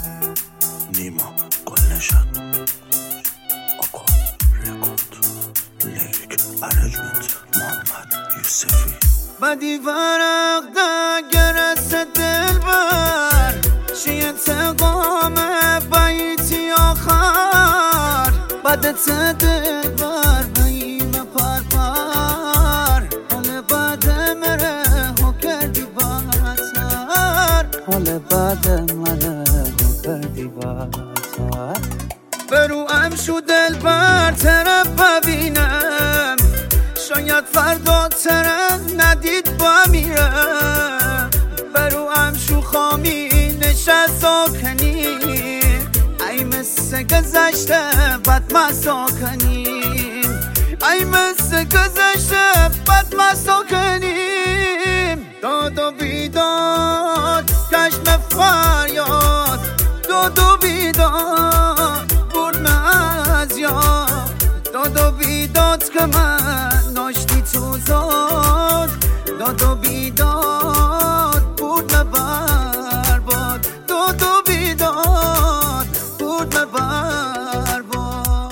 نیما گل نشد آقا رکورد لیریک ارنجمنت محمد یوسفی بدی ورق دگرس دلبر شی انتقام بیتی آخر بدت دلبر بیم پرپر حال بد مره هو کردی باتر حال بد مره هو کردی باتر برو امشو دلبر تره ببینم شاید فردا تره ندید با میرم برو امشو خامی نشست کنیم ای مثل گذشته بد مسا کنیم ای مثل گذشته بد مسا کنیم داد و بیداد کشم فریاد داد و بیداد برد از یاد داد و بیداد که من ناشتی تو زاد داد و بیداد برد برباد داد و بیداد برد برباد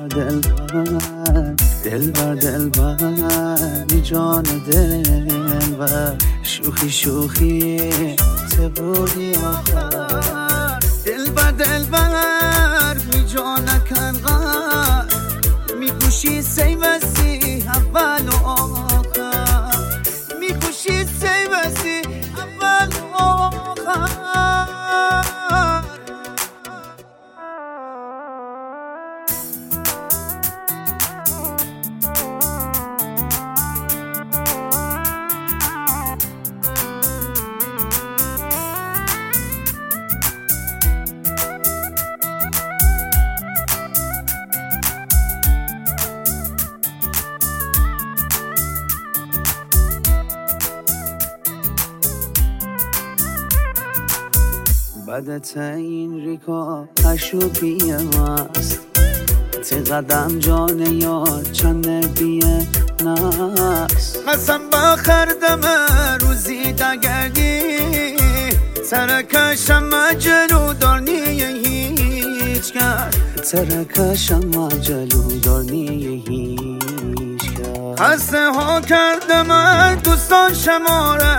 دلبر دلبر بی جان دلبر شوخی شوخی چه بودی آخر دلبر بی جان کنقر میکوشی سیوستی اول و آخر میکوشی سیوستی اول و آخر بدت این ریکا تشوبیه ماست تی قدم جان یار چند بیه نست قسم بخردم روزی دگردی ترکشم جلو دارنی هیچ کرد ترکشم جلو دارنی هیچ کرد خسته ها کردم دوستان شماره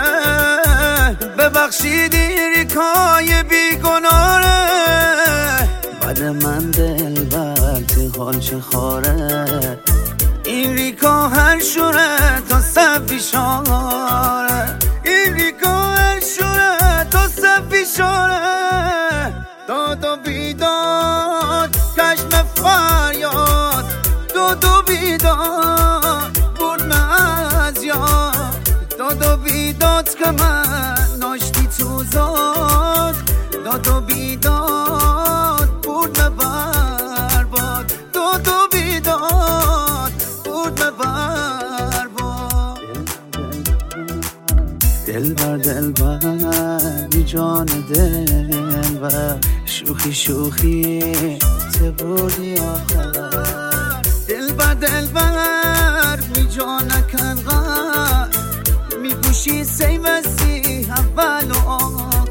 ببخشیدی ریکای بیگناره بعد من دلبر تی حال چه خاره این ریکا هر شوره تا صفی شاره این ریکا هر شوره تا صفی شاره داد و بیداد کشم فریاد داد و بیداد برد از یاد داد و بیداد که من ناشتی تو زاد داد و بیداد برد برباد داد و بیداد برد برباد دلبر بی جان دلبر شوخی شوخی چه بودی آخر دلبر بی جان کنقر میگوشی سیوستی اول و آخر